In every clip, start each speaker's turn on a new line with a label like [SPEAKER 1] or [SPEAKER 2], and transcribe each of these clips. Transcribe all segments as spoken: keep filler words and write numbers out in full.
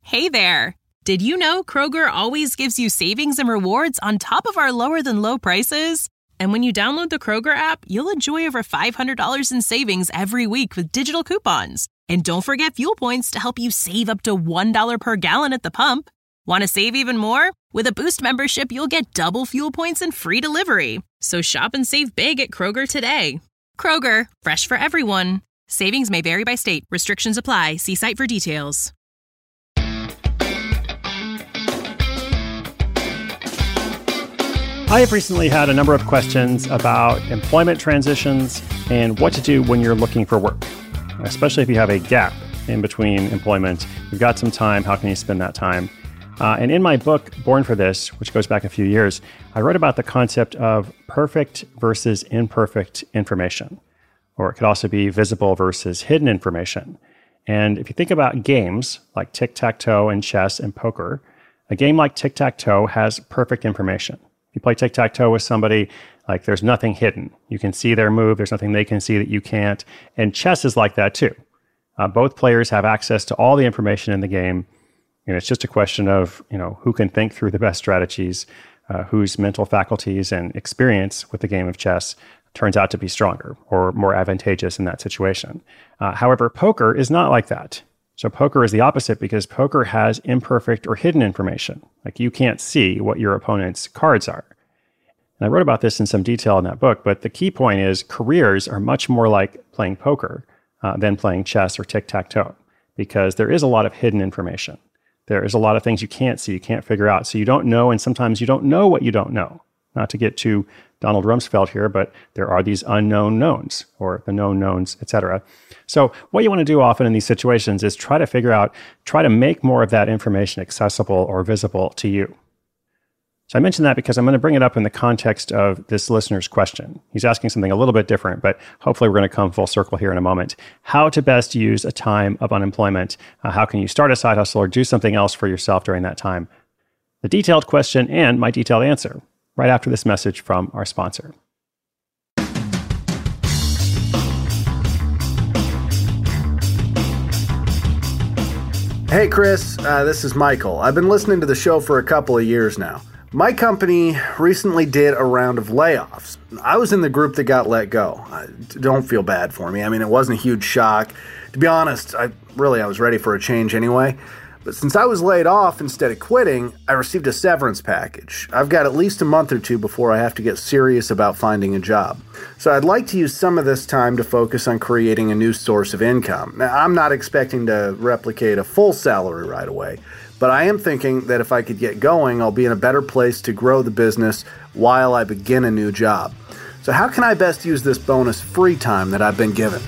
[SPEAKER 1] Hey there! Did you know Kroger always gives you savings and rewards on top of our lower-than-low prices? And when you download the Kroger app, you'll enjoy over five hundred dollars in savings every week with digital coupons. And don't forget fuel points to help you save up to one dollar per gallon at the pump. Want to save even more? With a Boost membership, you'll get double fuel points and free delivery. So shop and save big at Kroger today. Kroger, fresh for everyone. Savings may vary by state. Restrictions apply. See site for details.
[SPEAKER 2] I have recently had a number of questions about employment transitions and what to do when you're looking for work, especially if you have a gap in between employment. You've got some time. How can you spend that time? Uh, and in my book, Born for This, which goes back a few years, I wrote about the concept of perfect versus imperfect information, or it could also be visible versus hidden information. And if you think about games like tic-tac-toe and chess and poker, a game like tic-tac-toe has perfect information. You play tic-tac-toe with somebody, like there's nothing hidden. You can see their move. There's nothing they can see that you can't. And chess is like that too. Uh, both players have access to all the information in the game. And it's just a question of, you know, who can think through the best strategies, uh, whose mental faculties and experience with the game of chess turns out to be stronger or more advantageous in that situation. Uh, however, poker is not like that. So poker is the opposite because poker has imperfect or hidden information. Like you can't see what your opponent's cards are. And I wrote about this in some detail in that book, but the key point is careers are much more like playing poker uh, than playing chess or tic-tac-toe because there is a lot of hidden information. There is a lot of things you can't see, you can't figure out. So you don't know, and sometimes you don't know what you don't know. Not to get too Donald Rumsfeld here, but there are these unknown knowns or the known knowns, et cetera. So what you want to do often in these situations is try to figure out, try to make more of that information accessible or visible to you. So I mentioned that because I'm going to bring it up in the context of this listener's question. He's asking something a little bit different, but hopefully we're going to come full circle here in a moment. How to best use a time of unemployment. Uh, how can you start a side hustle or do something else for yourself during that time? The detailed question and my detailed answer right after this message from our sponsor.
[SPEAKER 3] Hey, Chris. Uh, this is Michael. I've been listening to the show for a couple of years now. My company recently did a round of layoffs. I was in the group that got let go. Uh, don't feel bad for me. I mean, it wasn't a huge shock. To be honest, I really I was ready for a change anyway. But since I was laid off instead of quitting, I received a severance package. I've got at least a month or two before I have to get serious about finding a job. So I'd like to use some of this time to focus on creating a new source of income. Now, I'm not expecting to replicate a full salary right away, but I am thinking that if I could get going, I'll be in a better place to grow the business while I begin a new job. So how can I best use this bonus free time that I've been given?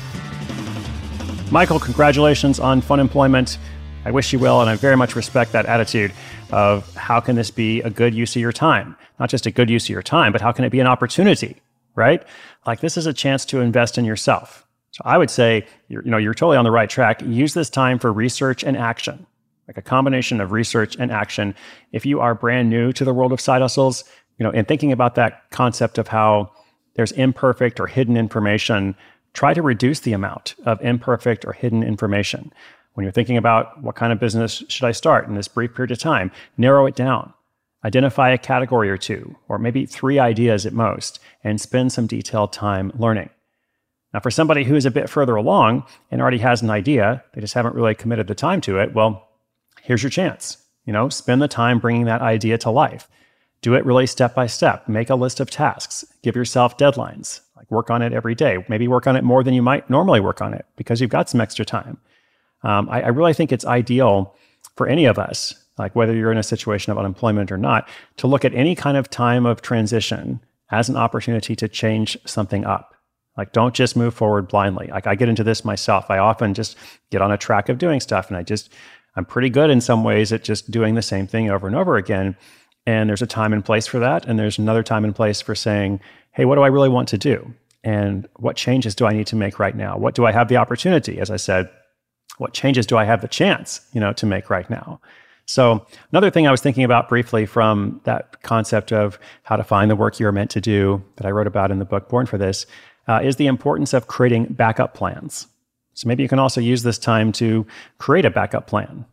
[SPEAKER 2] Michael, congratulations on fun employment. I wish you well, and I very much respect that attitude of how can this be a good use of your time? Not just a good use of your time, but how can it be an opportunity, right? Like this is a chance to invest in yourself. So I would say, you're, you know, you're totally on the right track. Use this time for research and action, like a combination of research and action. If you are brand new to the world of side hustles, you know, and thinking about that concept of how there's imperfect or hidden information, try to reduce the amount of imperfect or hidden information. When you're thinking about what kind of business should I start in this brief period of time, narrow it down. Identify a category or two, or maybe three ideas at most, and spend some detailed time learning. Now, for somebody who is a bit further along and already has an idea, they just haven't really committed the time to it, well, here's your chance. You know, spend the time bringing that idea to life. Do it really step by step. Make a list of tasks. Give yourself deadlines. Like work on it every day. Maybe work on it more than you might normally work on it because you've got some extra time. Um, I, I really think it's ideal for any of us, like whether you're in a situation of unemployment or not, to look at any kind of time of transition as an opportunity to change something up. Like, don't just move forward blindly. Like, I get into this myself. I often just get on a track of doing stuff, and I just, I'm pretty good in some ways at just doing the same thing over and over again. And there's a time and place for that. And there's another time and place for saying, hey, what do I really want to do? And what changes do I need to make right now? What do I have the opportunity? As I said, what changes do I have the chance, you know, to make right now? So another thing I was thinking about briefly from that concept of how to find the work you're meant to do that I wrote about in the book, Born for This, uh, is the importance of creating backup plans. So maybe you can also use this time to create a backup plan.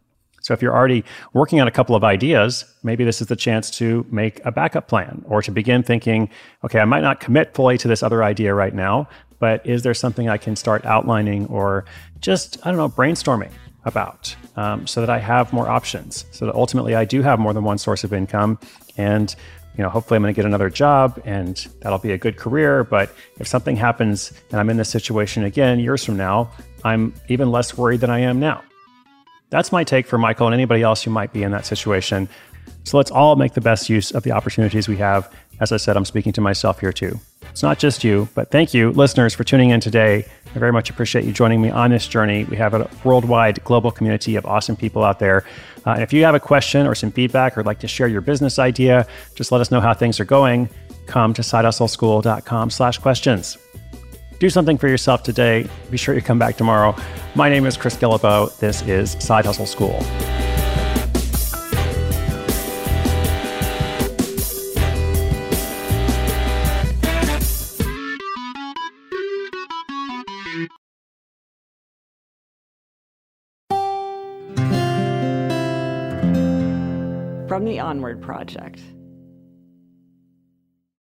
[SPEAKER 2] So if you're already working on a couple of ideas, maybe this is the chance to make a backup plan or to begin thinking, okay, I might not commit fully to this other idea right now, but is there something I can start outlining or just, I don't know, brainstorming about um, so that I have more options, so that ultimately I do have more than one source of income. And you know, hopefully I'm going to get another job and that'll be a good career. But if something happens and I'm in this situation again years from now, I'm even less worried than I am now. That's my take for Michael and anybody else who might be in that situation. So let's all make the best use of the opportunities we have. As I said, I'm speaking to myself here too. It's not just you, but thank you, listeners, for tuning in today. I very much appreciate you joining me on this journey. We have a worldwide global community of awesome people out there. Uh, and if you have a question or some feedback or like to share your business idea, just let us know how things are going. Come to sidehustleschool.com slash questions. Do something for yourself today. Be sure you come back tomorrow. My name is Chris Guillebeau. This is Side Hustle School.
[SPEAKER 4] From the Onward Project.